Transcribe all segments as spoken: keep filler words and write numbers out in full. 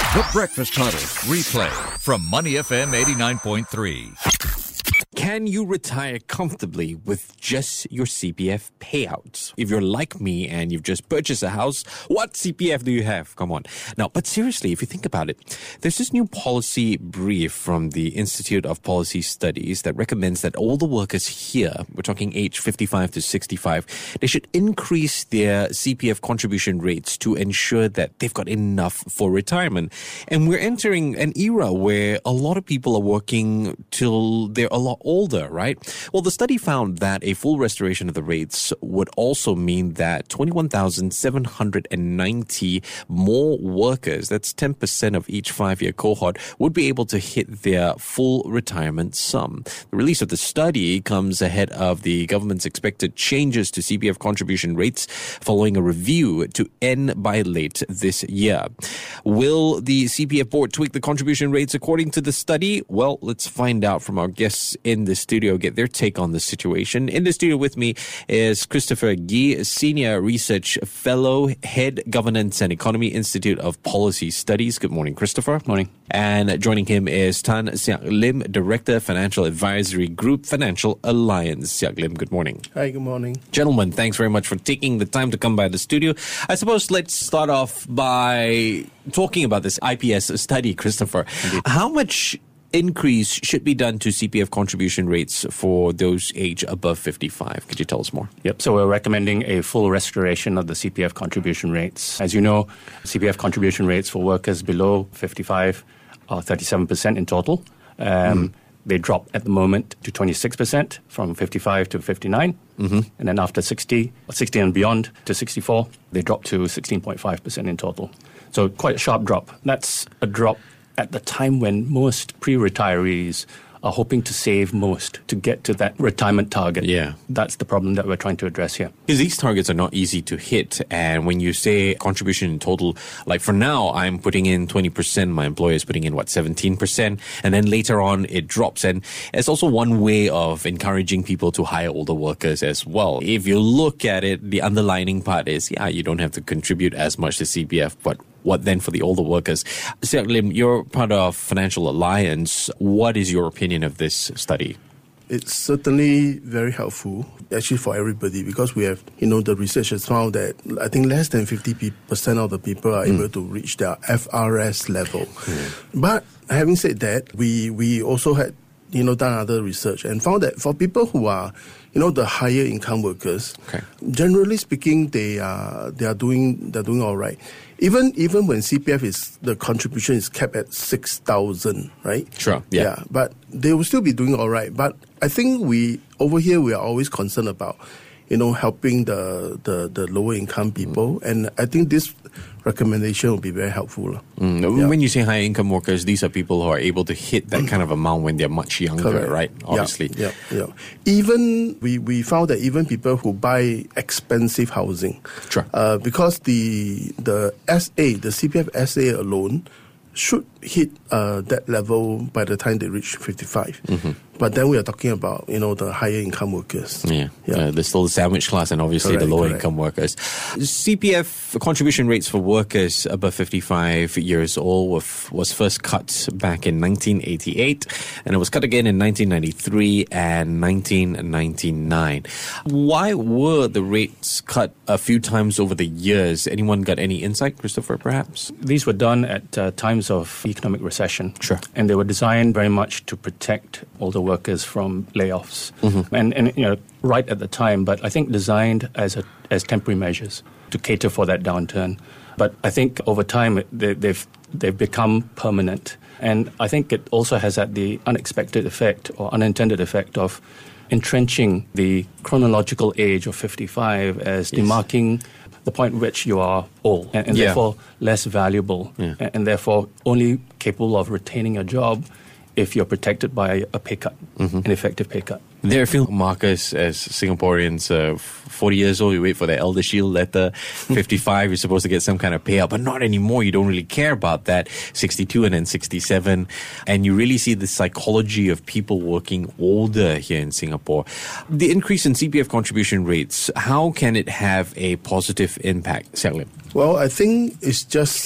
The Breakfast Huddle replay from Money F M eighty-nine point three. Can you retire comfortably with just your C P F payouts? If you're like me and you've just purchased a house, what C P F do you have? Come on. Now, but seriously, if you think about it, there's this new policy brief from the Institute of Policy Studies that recommends that all the workers here, we're talking age fifty-five to sixty-five, they should increase their C P F contribution rates to ensure that they've got enough for retirement. And we're entering an era where a lot of people are working till they're a lot older, right? Well, the study found that a full restoration of the rates would also mean that twenty-one thousand seven hundred ninety more workers, that's ten percent of each five-year cohort, would be able to hit their full retirement sum. The release of the study comes ahead of the government's expected changes to C P F contribution rates following a review to end by late this year. Will the C P F board tweak the contribution rates according to the study? Well, let's find out from our guests in the studio, get their take on the situation. In the studio with me is Christopher Gee, Senior Research Fellow, Head Governance and Economy, Institute of Policy Studies. Good morning, Christopher. Morning. And joining him is Tan Siak Lim, Director, Financial Advisory Group, Financial Alliance. Siak Lim, good morning. Hi, good morning. Gentlemen, thanks very much for taking the time to come by the studio. I suppose let's start off by talking about this I P S study, Christopher. Indeed. How much increase should be done to C P F contribution rates for those age above fifty-five? Could you tell us more? Yep. So we're recommending a full restoration of the C P F contribution rates. As you know, C P F contribution rates for workers below fifty-five are thirty-seven percent in total. Um, mm. They drop at the moment to twenty-six percent from fifty-five to fifty-nine. Mm-hmm. And then after sixty, sixty and beyond to sixty-four, they drop to sixteen point five percent in total. So quite a sharp drop. That's a drop at the time when most pre-retirees are hoping to save most to get to that retirement target. Yeah. That's the problem that we're trying to address here. Because these targets are not easy to hit. And when you say contribution in total, like for now, I'm putting in twenty percent. My employer is putting in, what, seventeen percent? And then later on, it drops. And it's also one way of encouraging people to hire older workers as well. If you look at it, the underlining part is, yeah, you don't have to contribute as much to C P F, but what then for the older workers? Siak Lim, you're part of Financial Alliance. What is your opinion of this study? It's certainly very helpful, actually, for everybody, because we have, you know, the research has found that I think less than fifty percent of the people are mm. able to reach their F R S level. Mm. But having said that, we, we also had, you know, done other research and found that for people who are, you know, the higher income workers, okay. generally speaking, they are they are doing they're doing all right. Even even when C P F is the contribution is capped at six thousand, right? Sure. Yeah. yeah. But they will still be doing all right. But I think we over here we are always concerned about, you know, helping the the, the lower income people, mm. and I think this recommendation will be very helpful. Mm. Yeah. When you say high income workers, these are people who are able to hit that kind of amount when they're much younger, Correct. Right? Obviously. Yeah, yeah, yeah. Even we, we found that even people who buy expensive housing, sure. uh, because the the S A, the C P F S A alone should hit uh, that level by the time they reach fifty-five. Mm-hmm. But then we are talking about, you know, the higher income workers. Yeah, yeah. Uh, there's still the sandwich class and obviously correct, the lower correct. Income workers. C P F contribution rates for workers above fifty-five years old was first cut back in nineteen eighty-eight, and it was cut again in nineteen ninety-three and nineteen ninety-nine. Why were the rates cut a few times over the years? Anyone got any insight, Christopher, perhaps? These were done at uh, times of economic recession. Sure. And they were designed very much to protect older workers from layoffs. Mm-hmm. And, and, you know, right at the time, but I think designed as a, as temporary measures to cater for that downturn. But I think over time, they, they've, they've become permanent. And I think it also has had the unexpected effect or unintended effect of entrenching the chronological age of fifty-five as yes. demarking the point at which you are old and, and yeah. therefore less valuable yeah. and, and therefore only capable of retaining a job if you're protected by a pay cut, mm-hmm. an effective pay cut. There are a few markers as Singaporeans, uh, forty years old, you wait for the Elder Shield letter. fifty-five, you're supposed to get some kind of payout, but not anymore. You don't really care about that. sixty-two and then sixty-seven. And you really see the psychology of people working older here in Singapore. The increase in C P F contribution rates, how can it have a positive impact? Siak Lim? Well, I think it's just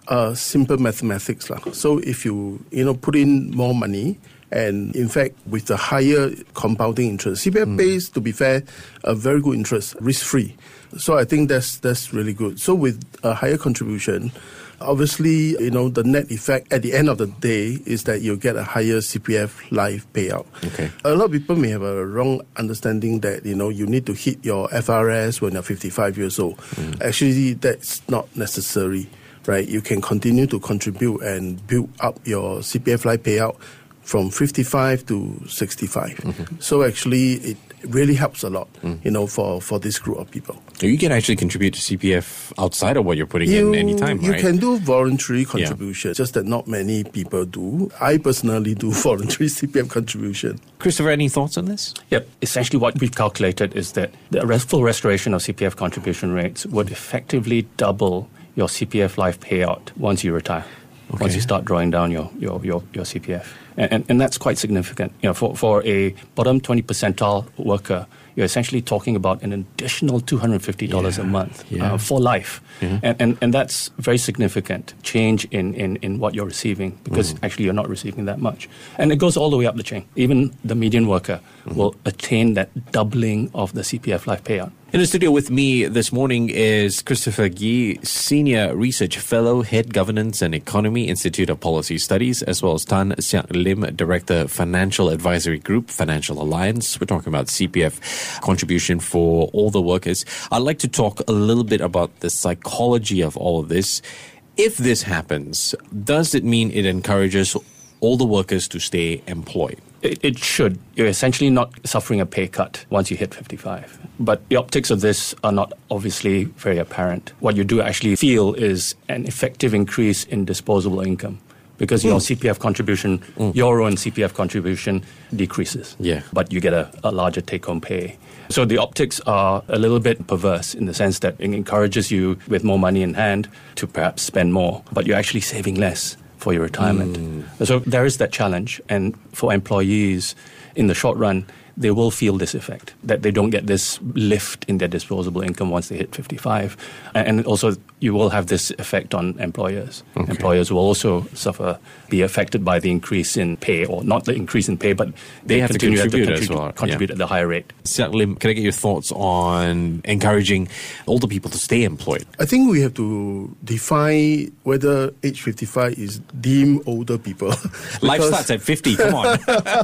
uh, simple mathematics. lah. So if you, you know, put in more money, and in fact, with the higher compounding interest, C P F mm. pays, to be fair, a very good interest, risk-free. So I think that's that's really good. So with a higher contribution, obviously, you know, the net effect at the end of the day is that you get a higher C P F life payout. Okay. A lot of people may have a wrong understanding that, you know, you need to hit your F R S when you're fifty-five years old. Mm. Actually, that's not necessary, right? You can continue to contribute and build up your C P F life payout from fifty-five to sixty-five. Mm-hmm. So actually, it really helps a lot, mm. you know, for, for this group of people. You can actually contribute to C P F outside of what you're putting you, in any time, you right? You can do voluntary contribution, yeah. just that not many people do. I personally do voluntary C P F contribution. Christopher, any thoughts on this? Yep. Essentially what we've calculated is that the full restoration of C P F contribution rates would effectively double your C P F life payout once you retire. Okay. Once you start drawing down your, your, your, your C P F. And, and, and that's quite significant. You know, for, for a bottom twenty percentile worker, you're essentially talking about an additional two hundred fifty dollars yeah. a month yeah. uh, for life. Mm-hmm. And, and, and that's very significant change in, in, in what you're receiving because mm-hmm. actually you're not receiving that much. And it goes all the way up the chain. Even the median worker mm-hmm. will attain that doubling of the C P F life payout. In the studio with me this morning is Christopher Gee, Senior Research Fellow, Head Governance and Economy, Institute of Policy Studies, as well as Tan Siak Lim, Director, Financial Advisory Group, Financial Alliance. We're talking about C P F contribution for all the workers. I'd like to talk a little bit about the psychology of all of this. If this happens, does it mean it encourages all the workers to stay employed? It, it should. You're essentially not suffering a pay cut once you hit fifty-five. But the optics of this are not obviously very apparent. What you do actually feel is an effective increase in disposable income because mm. your C P F contribution, mm. your own C P F contribution decreases. Yeah. But you get a, a larger take-home pay. So the optics are a little bit perverse in the sense that it encourages you with more money in hand to perhaps spend more, but you're actually saving less for your retirement. Mm. So there is that challenge. And for employees, in the short run, they will feel this effect, that they don't get this lift in their disposable income once they hit fifty-five. And also, you will have this effect on employers. Okay. Employers will also suffer, be affected by the increase in pay, or not the increase in pay, but they, they have continue to contribute, to as well. contribute yeah. at the higher rate. Siak Lim, can I get your thoughts on encouraging older people to stay employed? I think we have to define whether age fifty-five is deemed older people. Life starts at fifty, come on.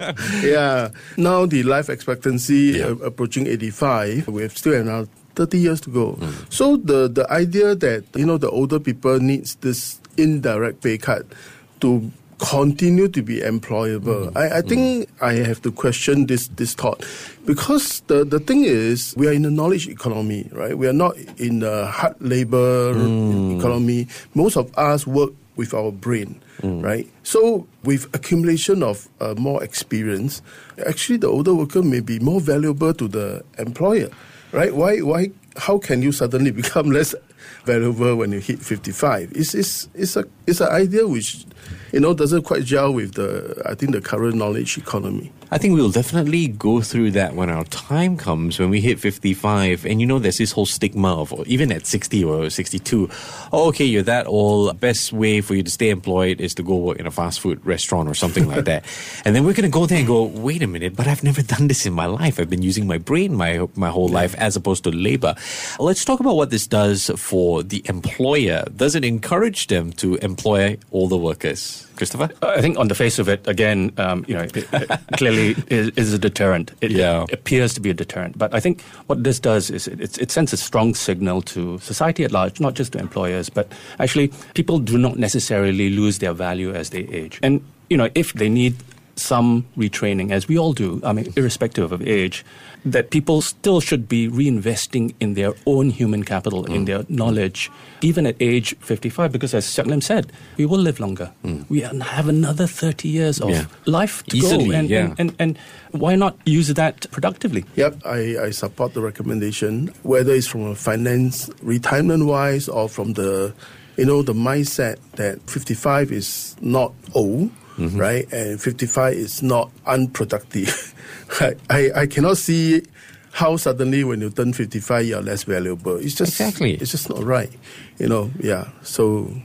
yeah. Now the life expectancy yeah. uh, approaching eighty-five, we have still around thirty years to go. Mm. So the, the idea that, you know, the older people needs this indirect pay cut to continue to be employable, mm. I, I think mm. I have to question this this thought. Because the, the thing is, we are in a knowledge economy, right? We are not in a hard labor mm. economy. Most of us work with our brain, mm. right? So with accumulation of uh, more experience, actually the older worker may be more valuable to the employer, right? Why? Why? How can you suddenly become less valuable when you hit fifty-five? It's it's it's a it's an idea which, you know, doesn't quite gel with the I think the current knowledge economy. I think we'll definitely go through that when our time comes, when we hit fifty-five. And you know, there's this whole stigma of, even at sixty or sixty-two, oh, okay, you're that old. Best way for you to stay employed is to go work in a fast food restaurant or something like that. And then we're going to go there and go, wait a minute, but I've never done this in my life. I've been using my brain my, my whole yeah. life as opposed to labor. Let's talk about what this does for the employer. Does it encourage them to employ older workers? Christopher? I think on the face of it, again, um, you know, it, it clearly is, is a deterrent. It, yeah. it appears to be a deterrent. But I think what this does is it, it, it sends a strong signal to society at large, not just to employers, but actually people do not necessarily lose their value as they age. And, you know, if they need some retraining, as we all do, I mean, irrespective of age, that people still should be reinvesting in their own human capital, mm. in their knowledge, even at age fifty-five, because as Siak Lim said, we will live longer. Mm. We have another thirty years of yeah. life to Easily, go. And, yeah. and, and, and why not use that productively? Yep, I, I support the recommendation, whether it's from a finance, retirement-wise, or from the, you know, the mindset that fifty-five is not old, mm-hmm. right? And fifty-five is not unproductive. I, I, I cannot see how suddenly when you turn fifty-five, you're less valuable. It's just exactly. It's just not right, you know. Yeah. So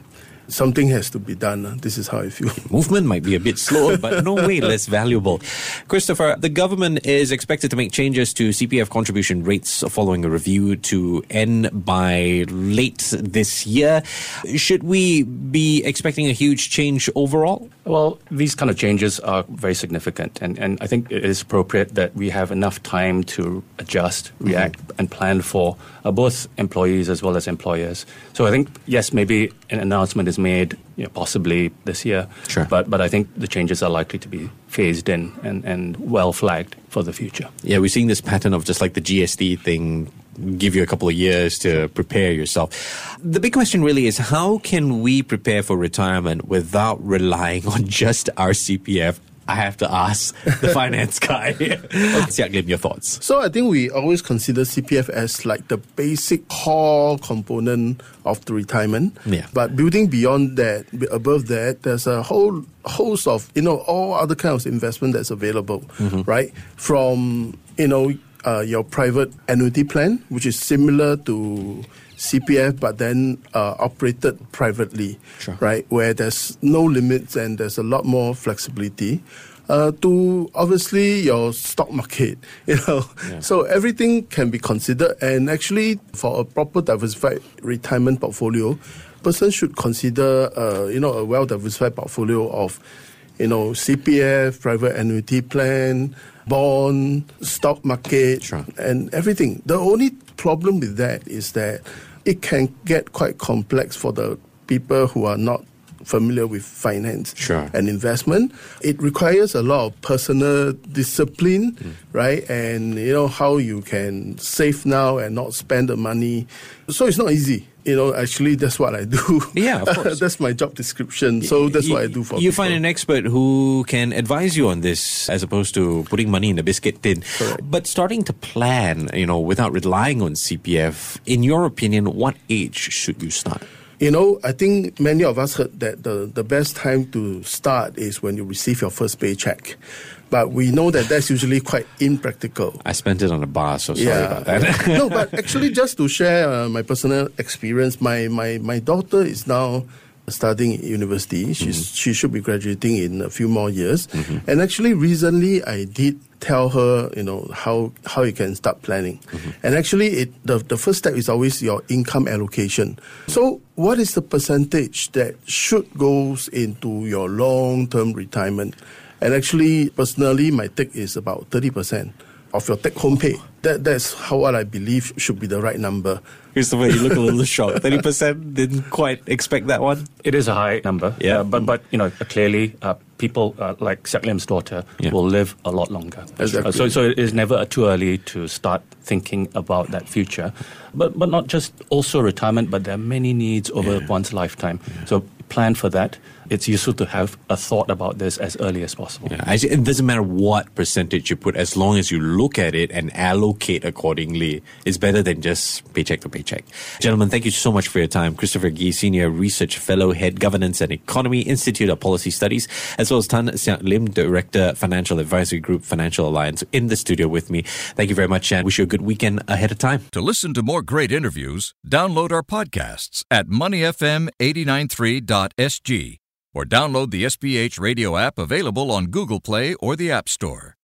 something has to be done. This is how I feel. Movement might be a bit slower, but no way less valuable. Christopher, the government is expected to make changes to C P F contribution rates following a review to end by late this year. Should we be expecting a huge change overall? Well, these kind of changes are very significant, and, and I think it is appropriate that we have enough time to adjust, react, mm-hmm. and plan for uh, both employees as well as employers. So I think, yes, maybe an announcement is made, you know, possibly this year, sure. but but I think the changes are likely to be phased in and, and well flagged for the future. Yeah, we're seeing this pattern of just like the G S T thing, give you a couple of years to prepare yourself. The big question really is, how can we prepare for retirement without relying on just our C P F? I have to ask the finance guy. Siak Lim, your thoughts? So I think we always consider C P F as like the basic core component of the retirement. Yeah. But building beyond that, above that, there's a whole host of, you know, all other kinds of investment that's available, mm-hmm. right? From, you know, uh, your private annuity plan, which is similar to C P F, but then uh, operated privately, sure. right? Where there's no limits and there's a lot more flexibility. Uh, to obviously your stock market, you know. Yeah. So everything can be considered, and actually for a proper diversified retirement portfolio, person should consider, uh, you know, a well diversified portfolio of, you know, C P F, private annuity plan, bond, stock market, sure. and everything. The only problem with that is that it can get quite complex for the people who are not familiar with finance sure. and investment. It requires a lot of personal discipline, mm. right? And, you know, how you can save now and not spend the money. So it's not easy. You know, actually, that's what I do. Yeah, of course. That's my job description. So that's you, what I do for You people. find an expert who can advise you on this as opposed to putting money in a biscuit tin. Correct. But starting to plan, you know, without relying on C P F, in your opinion, what age should you start? You know, I think many of us heard that the, the best time to start is when you receive your first paycheck. But we know that that's usually quite impractical. I spent it on a bar, so sorry yeah. about that. No, but actually, just to share uh, my personal experience, my, my, my daughter is now studying at university. She's, mm-hmm. She should be graduating in a few more years. Mm-hmm. And actually, recently, I did tell her, you know, how how you can start planning. Mm-hmm. And actually, it the, the first step is always your income allocation. So what is the percentage that should goes into your long-term retirement? And actually, personally, my take is about thirty percent of your take-home pay. That That's how what I believe should be the right number. Christopher, you look a little shocked. thirty percent, didn't quite expect that one? It is a high number. Yeah. Uh, but, but, you know, clearly, uh, people uh, like Siak Lim's daughter yeah. will live a lot longer. Exactly. Uh, so, so it is never too early to start thinking about that future. But, but not just also retirement, but there are many needs over yeah. one's lifetime. Yeah. So plan for that. It's useful to have a thought about this as early as possible. Yeah, it doesn't matter what percentage you put, as long as you look at it and allocate accordingly. It's better than just paycheck to paycheck. Gentlemen, thank you so much for your time. Christopher Gee, Senior Research Fellow, Head Governance and Economy, Institute of Policy Studies, as well as Tan Siak Lim, Director, Financial Advisory Group, Financial Alliance, in the studio with me. Thank you very much, and wish you a good weekend ahead of time. To listen to more great interviews, download our podcasts at money f m eight nine three dot s g or download the S P H radio app available on Google Play or the App Store.